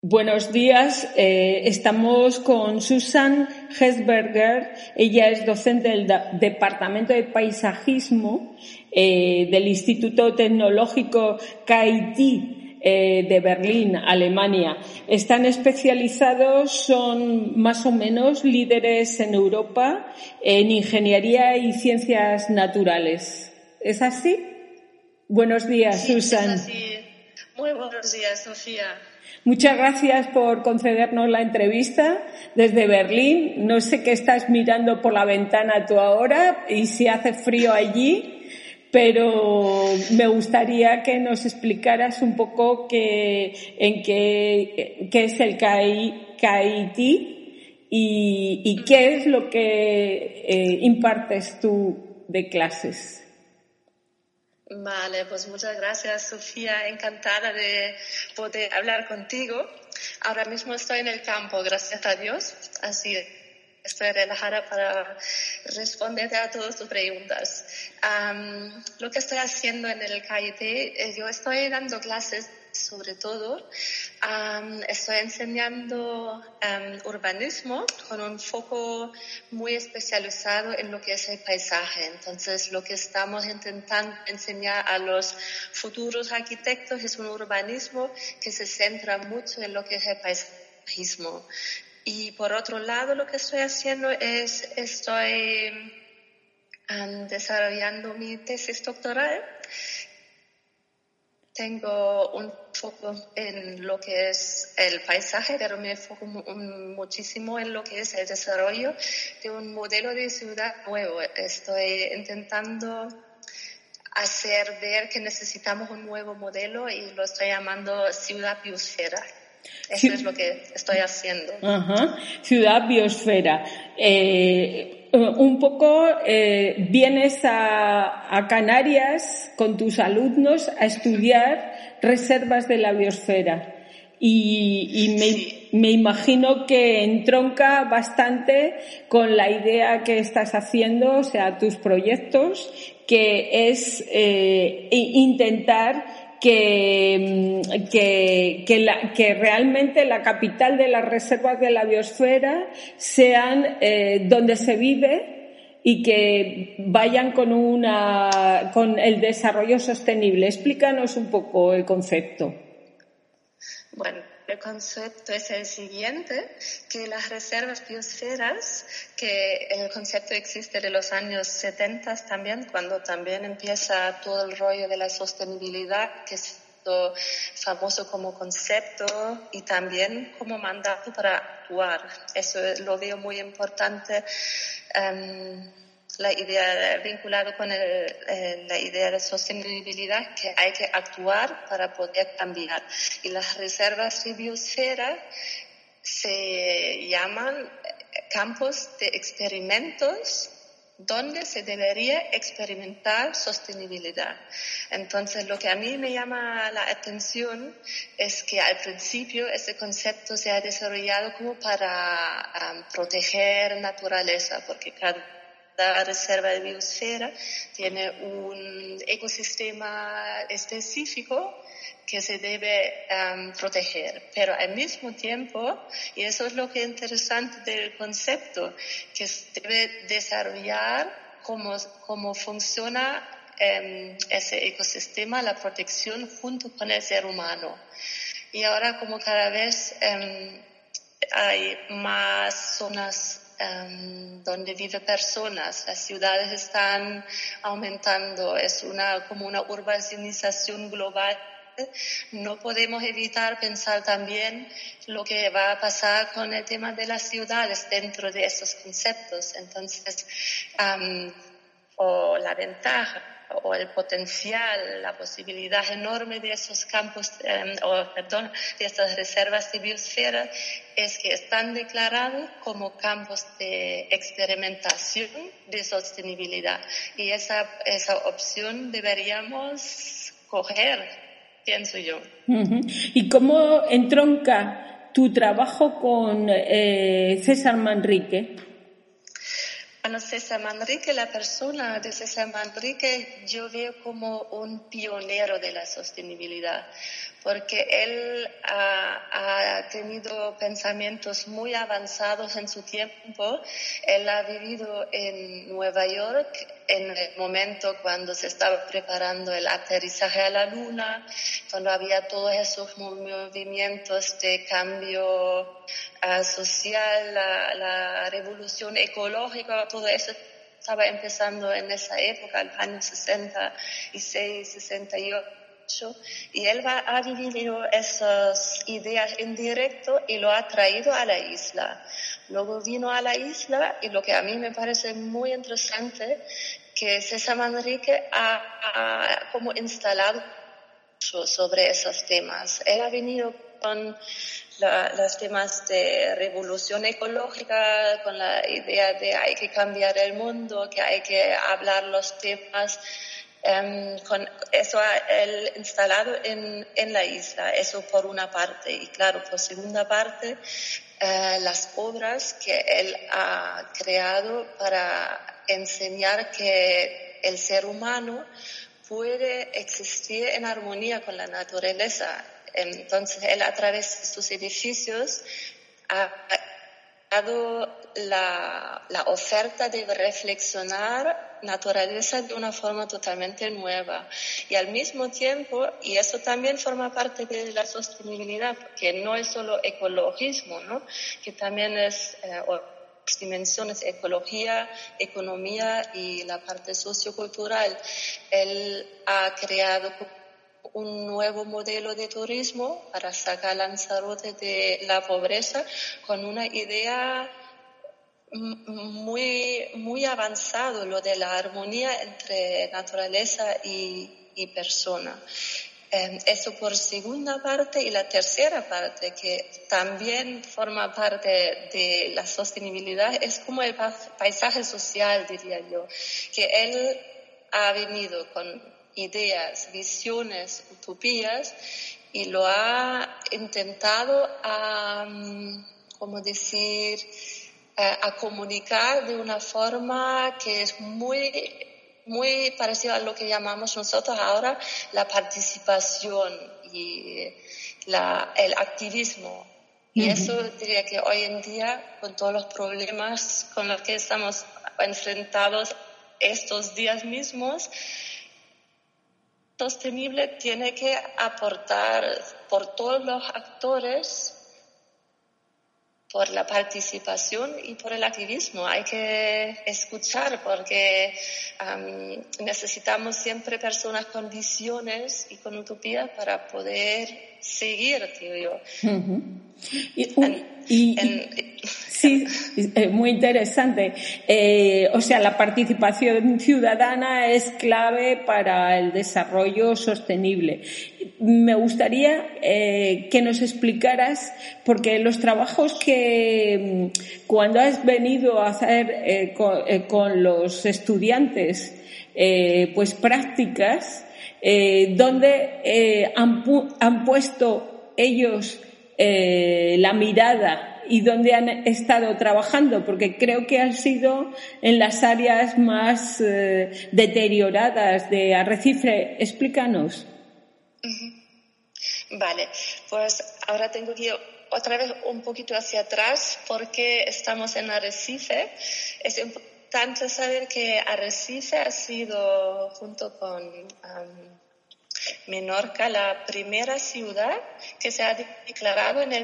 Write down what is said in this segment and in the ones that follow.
Buenos días, estamos con Susan Hesberger. Ella es docente del Departamento de Paisajismo del Instituto Tecnológico KIT de Berlín, Alemania. Están especializados, son más o menos líderes en Europa en ingeniería y ciencias naturales. ¿Es así? Buenos días, Sí, Susan. es así. Muy buenos días, Sofía. Muchas gracias por concedernos la entrevista desde Berlín. No sé qué estás mirando por la ventana tú ahora y si hace frío allí, pero me gustaría que nos explicaras un poco qué es el KIT y qué es lo que impartes tú de clases. Vale, pues muchas gracias, Sofía. Encantada de poder hablar contigo. Ahora mismo estoy en el campo, gracias a Dios. Así estoy relajada para responderte a todas tus preguntas. Lo que estoy haciendo en el KIT, yo estoy dando clases sobre todo. Estoy enseñando urbanismo con un foco muy especializado en lo que es el paisaje. Entonces, lo que estamos intentando enseñar a los futuros arquitectos es un urbanismo que se centra mucho en lo que es el paisajismo. Y por otro lado, lo que estoy haciendo es, estoy desarrollando mi tesis doctoral. Tengo un foco en lo que es el paisaje, pero me enfoco muchísimo en lo que es el desarrollo de un modelo de ciudad nuevo. Estoy intentando hacer ver que necesitamos un nuevo modelo y lo estoy llamando ciudad biosfera. Eso es lo que estoy haciendo. Ajá. Ciudad biosfera. Un poco vienes a Canarias con tus alumnos a estudiar reservas de la biosfera y Sí. me imagino que entronca bastante con la idea que estás haciendo, o sea, tus proyectos, que es intentar que realmente la capital de las reservas de la biosfera sean donde se vive y que vayan con el desarrollo sostenible. Explícanos un poco el concepto. Bueno, el concepto es el siguiente, que las reservas biosferas, que el concepto existe de los años 70 también, cuando también empieza todo el rollo de la sostenibilidad, que es famoso como concepto y también como mandato para actuar. Eso lo veo muy importante. La idea vinculada con la idea de sostenibilidad, que hay que actuar para poder cambiar. Y las reservas de biosfera se llaman campos de experimentos donde se debería experimentar sostenibilidad. Entonces, lo que a mí me llama la atención es que al principio ese concepto se ha desarrollado como para proteger naturaleza, porque cada reserva de biosfera tiene un ecosistema específico que se debe proteger, pero al mismo tiempo, y eso es lo que es interesante del concepto, que se debe desarrollar cómo funciona ese ecosistema, la protección junto con el ser humano. Y ahora como cada vez hay más zonas donde viven personas, las ciudades están aumentando, es como una urbanización global. No podemos evitar pensar también lo que va a pasar con el tema de las ciudades dentro de esos conceptos. Entonces, o la ventaja o el potencial, la posibilidad enorme de esos campos, de estas reservas de biosfera es que están declarados como campos de experimentación de sostenibilidad. Y esa opción deberíamos coger, pienso yo. Uh-huh. ¿Y cómo entronca tu trabajo con César Manrique? Bueno, César Manrique, la persona de César Manrique, yo veo como un pionero de la sostenibilidad, porque él ha tenido pensamientos muy avanzados en su tiempo. Él ha vivido en Nueva York en el momento cuando se estaba preparando el aterrizaje a la Luna, cuando había todos esos movimientos de cambio social, la revolución ecológica, todo eso estaba empezando en esa época, los años 66, 68, y él ha vivido esas ideas en directo y lo ha traído a la isla. Luego vino a la isla y lo que a mí me parece muy interesante, que César Manrique ha como instalado sobre esos temas. Él ha venido con los temas de revolución ecológica, con la idea de hay que cambiar el mundo, que hay que hablar los temas, con eso él instalado en la isla, eso por una parte. Y claro, por segunda parte, las obras que él ha creado para enseñar que el ser humano puede existir en armonía con la naturaleza. Entonces, él a través de sus edificios ha dado la oferta de reflexionar naturaleza de una forma totalmente nueva. Y al mismo tiempo, y eso también forma parte de la sostenibilidad, porque no es solo ecologismo, ¿no? Que también es dimensiones, ecología, economía y la parte sociocultural. Él ha creado un nuevo modelo de turismo para sacar Lanzarote de la pobreza con una idea muy avanzado, lo de la armonía entre naturaleza y persona. Eso por segunda parte, y la tercera parte, que también forma parte de la sostenibilidad, es como el paisaje social, diría yo, que él ha venido con ideas, visiones, utopías, y lo ha intentado a comunicar de una forma que es muy parecida a lo que llamamos nosotros ahora la participación y el activismo. Y eso diría que hoy en día, con todos los problemas con los que estamos enfrentados estos días mismos, sostenible tiene que aportar por todos los actores, por la participación y por el activismo. Hay que escuchar porque necesitamos siempre personas con visiones y con utopías para poder seguir, digo yo. Sí, muy interesante. O sea, la participación ciudadana es clave para el desarrollo sostenible. Me gustaría que nos explicaras, porque los trabajos que cuando has venido a hacer con los estudiantes, pues prácticas, donde han puesto ellos la mirada y dónde han estado trabajando, porque creo que han sido en las áreas más deterioradas de Arrecife. Explícanos. Vale, pues ahora tengo que ir otra vez un poquito hacia atrás porque estamos en Arrecife. Es importante saber que Arrecife ha sido, junto con Menorca, la primera ciudad que se ha declarado en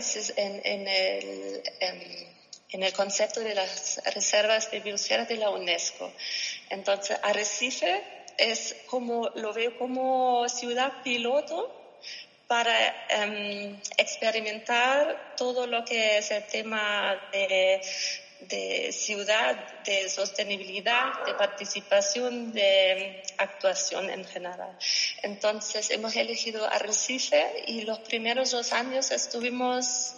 el concepto de las reservas de biosfera de la UNESCO. Entonces, Arrecife lo veo como ciudad piloto para experimentar todo lo que es el tema de ciudad, de sostenibilidad, de participación, de actuación en general. Entonces hemos elegido Arrecife y los primeros 2 años estuvimos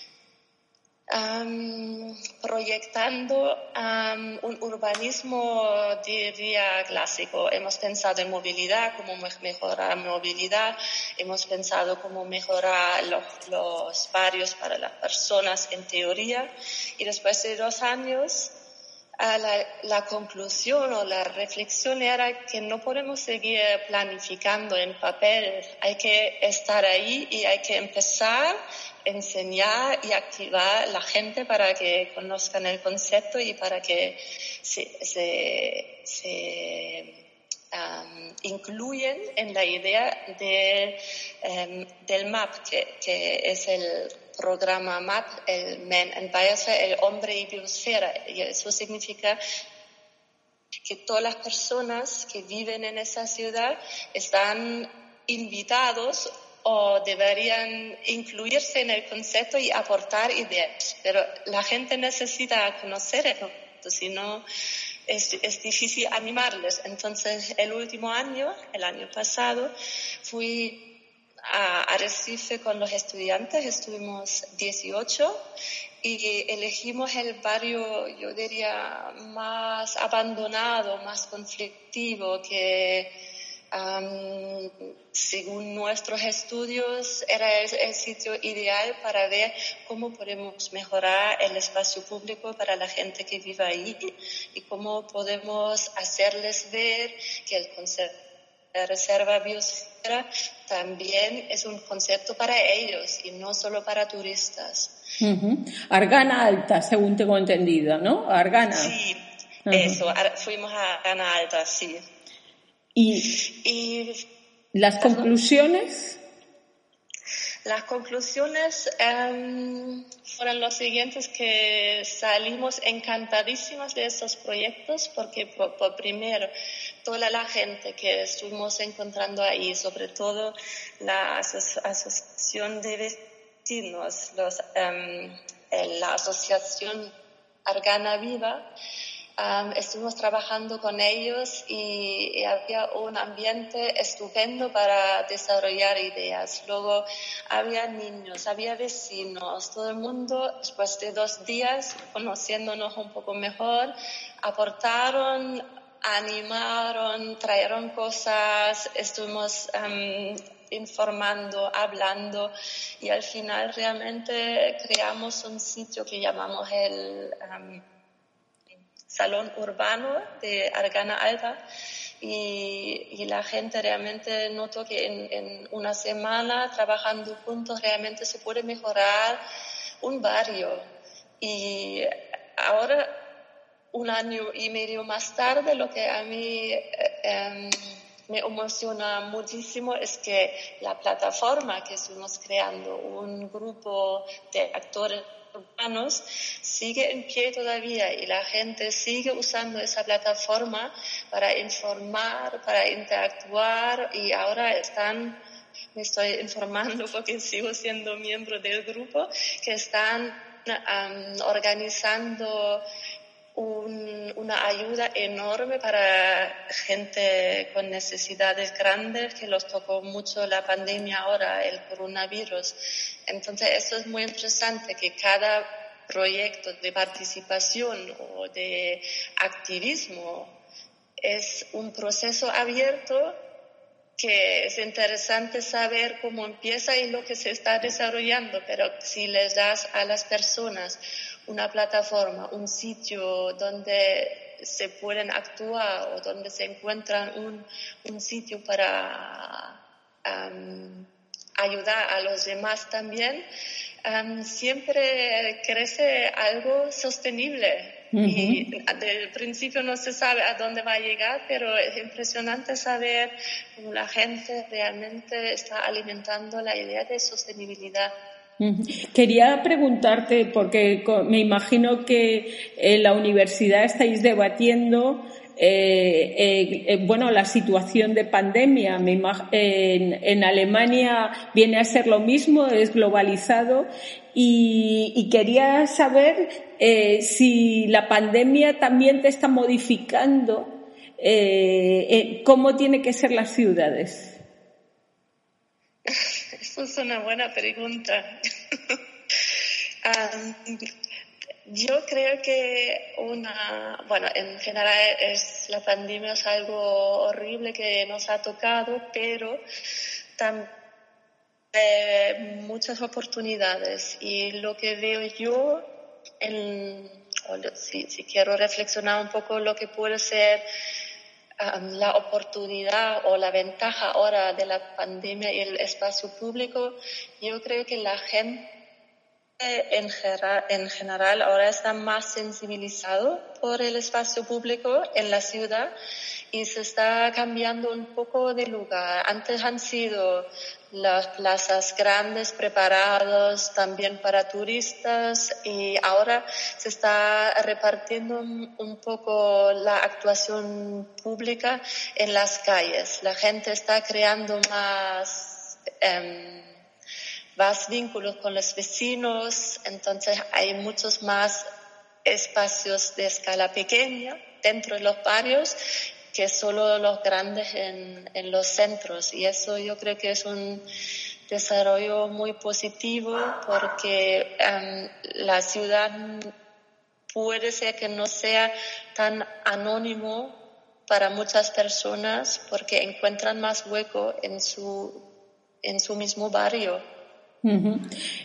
proyectando un urbanismo, diría, clásico. Hemos pensado en movilidad, cómo mejorar movilidad, hemos pensado cómo mejorar los barrios para las personas en teoría, y después de 2 años La conclusión o la reflexión era que no podemos seguir planificando en papel, hay que estar ahí y hay que empezar, enseñar y activar a la gente para que conozcan el concepto y para que se incluyen en la idea del MAP, que es el programa MAP, el Man and Biosphere, el hombre y biosfera. Y eso significa que todas las personas que viven en esa ciudad están invitados o deberían incluirse en el concepto y aportar ideas. Pero la gente necesita conocer eso, si no es difícil animarles. Entonces, el año pasado, fui a Arrecife con los estudiantes, estuvimos 18 y elegimos el barrio, yo diría, más abandonado, más conflictivo, que según nuestros estudios era el sitio ideal para ver cómo podemos mejorar el espacio público para la gente que vive ahí y cómo podemos hacerles ver que el concepto de reserva biosfera también es un concepto para ellos y no solo para turistas. Uh-huh. Argana Alta, según tengo entendido, ¿no? Argana. Sí, uh-huh. Eso, fuimos a Argana Alta, sí. ¿Y las conclusiones? Las conclusiones fueron los siguientes, que salimos encantadísimas de estos proyectos porque por primero toda la gente que estuvimos encontrando ahí, sobre todo la asociación de vecinos, la asociación Argana Viva, estuvimos trabajando con ellos y había un ambiente estupendo para desarrollar ideas. Luego había niños, había vecinos, todo el mundo, después de 2 días conociéndonos un poco mejor, aportaron, animaron, trajeron cosas, estuvimos informando, hablando y al final realmente creamos un sitio que llamamos el Salón Urbano de Argana Alta y la gente realmente notó que en una semana trabajando juntos realmente se puede mejorar un barrio. Y ahora, 1 año y medio más tarde, lo que a mí me emociona muchísimo es que la plataforma que estuvimos creando, un grupo de actores urbanos, sigue en pie todavía y la gente sigue usando esa plataforma para informar, para interactuar y ahora me estoy informando porque sigo siendo miembro del grupo, que están organizando una ayuda enorme para gente con necesidades grandes que los tocó mucho la pandemia ahora, el coronavirus. Entonces, esto es muy interesante, que cada proyecto de participación o de activismo es un proceso abierto, que es interesante saber cómo empieza y lo que se está desarrollando, pero si les das a las personas una plataforma, un sitio donde se pueden actuar o donde se encuentran un sitio para ayudar a los demás también, siempre crece algo sostenible. Uh-huh. Y del principio no se sabe a dónde va a llegar, pero es impresionante saber cómo la gente realmente está alimentando la idea de sostenibilidad. Quería preguntarte, porque me imagino que en la universidad estáis debatiendo la situación de pandemia. En Alemania viene a ser lo mismo, es globalizado, y quería saber si la pandemia también te está modificando cómo tienen que ser las ciudades. Eso es una buena pregunta. Yo creo que en general la pandemia es algo horrible que nos ha tocado, pero también muchas oportunidades. Y lo que veo yo si quiero reflexionar un poco lo que puede ser la oportunidad o la ventaja ahora de la pandemia y el espacio público, yo creo que la gente en general ahora está más sensibilizado por el espacio público en la ciudad y se está cambiando un poco de lugar. Antes han sido las plazas grandes preparadas también para turistas y ahora se está repartiendo un poco la actuación pública en las calles. La gente está creando más vínculos con los vecinos, entonces hay muchos más espacios de escala pequeña dentro de los barrios que solo los grandes en los centros, y eso yo creo que es un desarrollo muy positivo porque la ciudad puede ser que no sea tan anónimo para muchas personas porque encuentran más hueco en su mismo barrio. Uh-huh.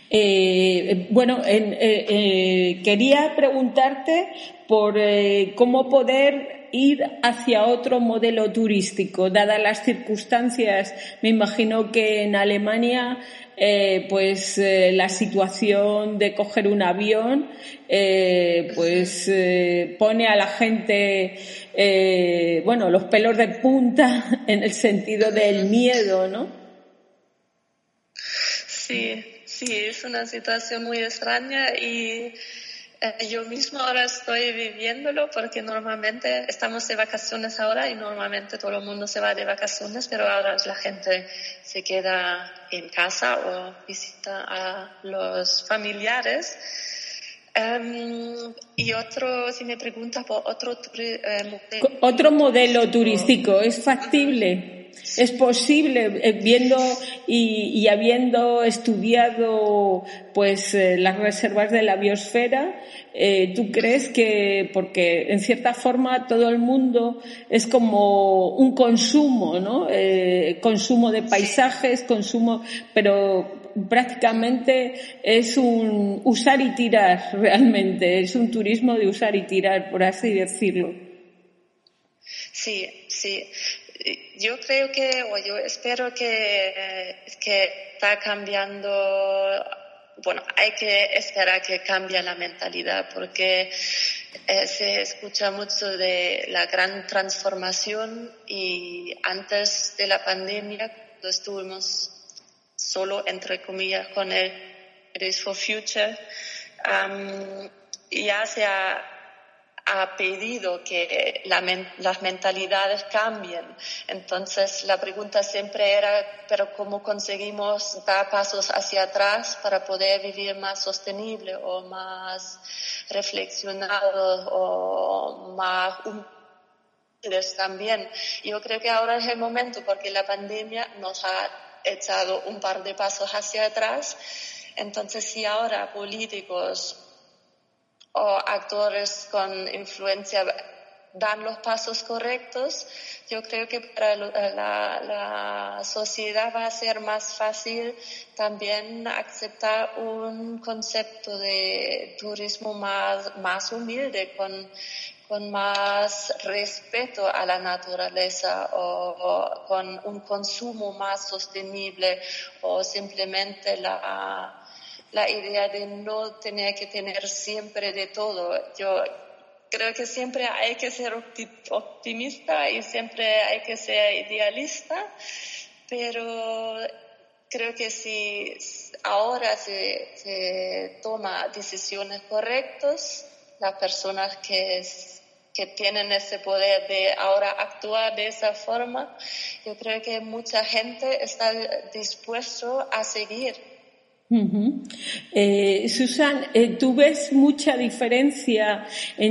Quería preguntarte por cómo poder ir hacia otro modelo turístico, dadas las circunstancias. Me imagino que en Alemania la situación de coger un avión pone a la gente los pelos de punta en el sentido del miedo, ¿no? Sí, es una situación muy extraña y yo mismo ahora estoy viviéndolo porque normalmente estamos de vacaciones ahora y normalmente todo el mundo se va de vacaciones, pero ahora la gente se queda en casa o visita a los familiares. Si me preguntas por otro modelo turístico, ¿es factible? ¿Es posible, viendo y habiendo estudiado las reservas de la biosfera? ¿Tú crees que, porque en cierta forma todo el mundo es como un consumo, ¿no? Consumo de paisajes, pero prácticamente es un usar y tirar, realmente es un turismo de usar y tirar, por así decirlo. Sí. Yo creo yo espero que está cambiando. Bueno, hay que esperar que cambie la mentalidad porque se escucha mucho de la gran transformación y antes de la pandemia, cuando estuvimos solo, entre comillas, con el Fridays for Future, ya se ha pedido que las mentalidades cambien. Entonces la pregunta siempre era, pero ¿cómo conseguimos dar pasos hacia atrás para poder vivir más sostenible o más reflexionado o más humildes también? Yo creo que ahora es el momento porque la pandemia nos ha echado un par de pasos hacia atrás. Entonces, si ahora políticos o actores con influencia dan los pasos correctos, yo creo que para la sociedad va a ser más fácil también aceptar un concepto de turismo más humilde, con más respeto a la naturaleza o con un consumo más sostenible o simplemente la idea de no tener que tener siempre de todo. Yo creo que siempre hay que ser optimista y siempre hay que ser idealista, pero creo que si ahora se toma decisiones correctas, las personas que tienen ese poder de ahora actuar de esa forma, yo creo que mucha gente está dispuesto a seguir. Uh-huh. Susan, ¿tú ves mucha diferencia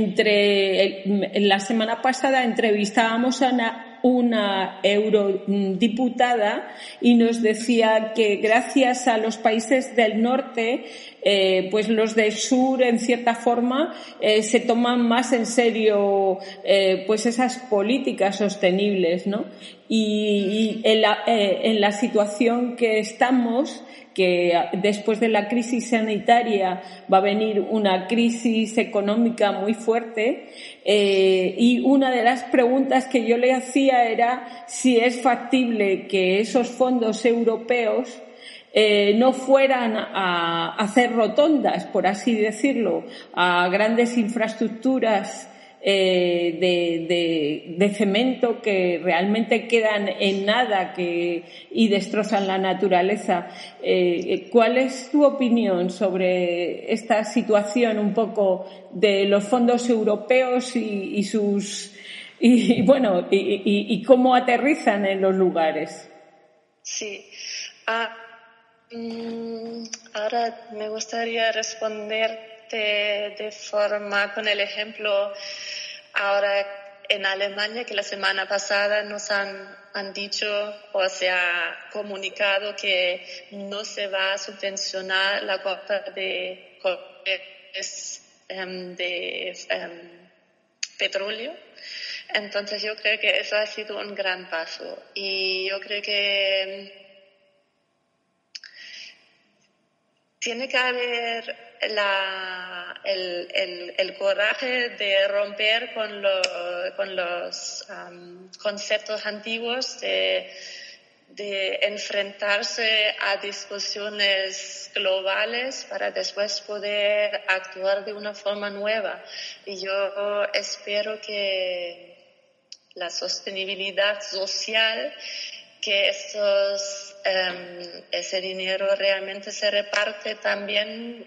la semana pasada entrevistábamos a una eurodiputada y nos decía que gracias a los países del norte, los del sur, en cierta forma, se toman más en serio, esas políticas sostenibles, ¿no? Y en la situación que estamos, que después de la crisis sanitaria va a venir una crisis económica muy fuerte, y una de las preguntas que yo le hacía era si es factible que esos fondos europeos no fueran a hacer rotondas, por así decirlo, a grandes infraestructuras de cemento que realmente quedan en nada y destrozan la naturaleza. ¿Cuál es tu opinión sobre esta situación un poco de los fondos europeos y cómo aterrizan en los lugares? Sí. Ahora me gustaría responderte de forma con el ejemplo ahora en Alemania, que la semana pasada nos han dicho o se ha comunicado que no se va a subvencionar la compra de petróleo. Entonces yo creo que eso ha sido un gran paso y yo creo que tiene que haber el coraje de romper con los conceptos antiguos, de enfrentarse a discusiones globales para después poder actuar de una forma nueva. Y yo espero que la sostenibilidad social, que ese dinero realmente se reparte también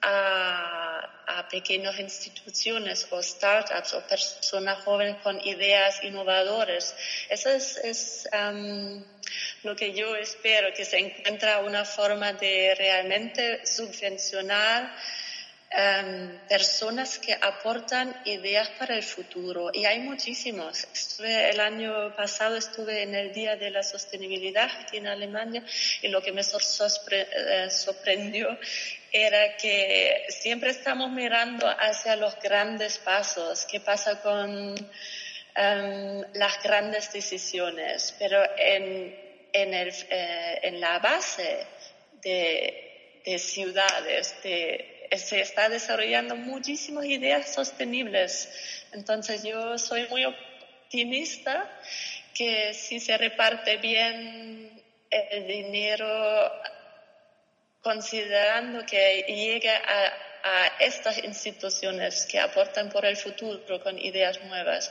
a pequeñas instituciones o startups o personas jóvenes con ideas innovadoras. Eso es lo que yo espero, que se encuentre una forma de realmente subvencionar personas que aportan ideas para el futuro, y hay muchísimos. El año pasado estuve en el Día de la Sostenibilidad aquí en Alemania, y lo que me sorprendió era que siempre estamos mirando hacia los grandes pasos, qué pasa con las grandes decisiones, pero en la base de ciudades, se está desarrollando muchísimas ideas sostenibles. Entonces yo soy muy optimista que si se reparte bien el dinero, considerando que llegue a estas instituciones que aportan por el futuro con ideas nuevas,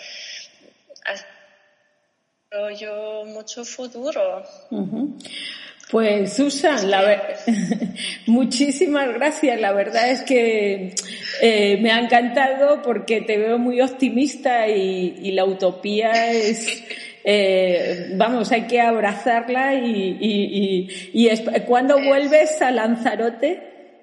yo mucho futuro. Uh-huh. Pues Susan, muchísimas gracias. La verdad es que me ha encantado porque te veo muy optimista y la utopía es, hay que abrazarla ¿cuándo vuelves a Lanzarote?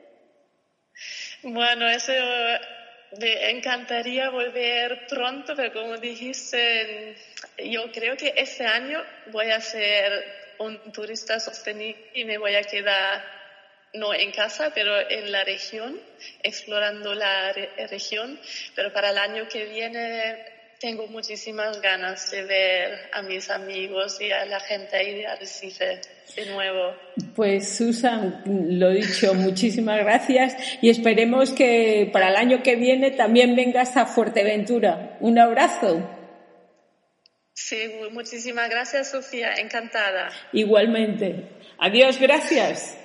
Bueno, eso me encantaría volver pronto, pero como dijiste, yo creo que este año voy a ser un turista sostenible y me voy a quedar no en casa, pero en la región, explorando la región. Pero para el año que viene tengo muchísimas ganas de ver a mis amigos y a la gente ahí de Arrecife de nuevo. Pues Susan, lo dicho, muchísimas gracias y esperemos que para el año que viene también vengas a Fuerteventura. Un abrazo. Sí, muchísimas gracias, Sofía. Encantada. Igualmente. Adiós, gracias.